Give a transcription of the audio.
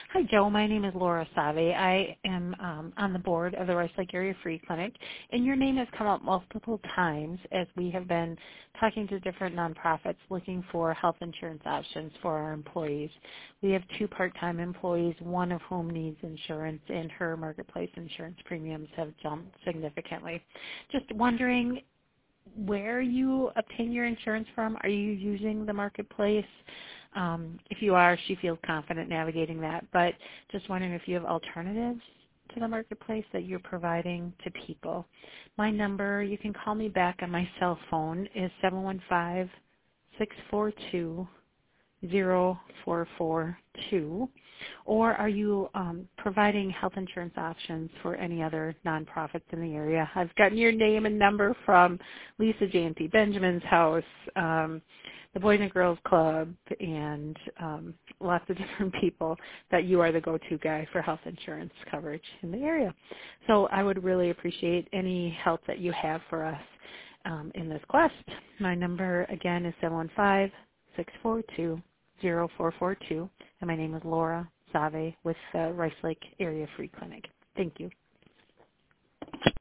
Hi, Joe. My name is Laura Save. I am on the board of the Rice Lake Area Free Clinic, and your name has come up multiple times as we have been talking to different nonprofits looking for health insurance options for our employees. We have 2 part-time employees, one of whom needs insurance, and her marketplace insurance premiums have jumped significantly. Just wondering where you obtain your insurance from. Are you using the marketplace? If you are, she feels confident navigating that, but just wondering if you have alternatives to the marketplace that you're providing to people. My number, you can call me back on my cell phone, is 715-642-0442. Or are you providing health insurance options for any other nonprofits in the area? I've gotten your name and number from Lisa Janty Benjamin's house, the Boys and Girls Club, and lots of different people that you are the go-to guy for health insurance coverage in the area. So I would really appreciate any help that you have for us in this quest. My number, again, is 715-642-0442, and my name is Laura Save with Rice Lake Area Free Clinic. Thank you.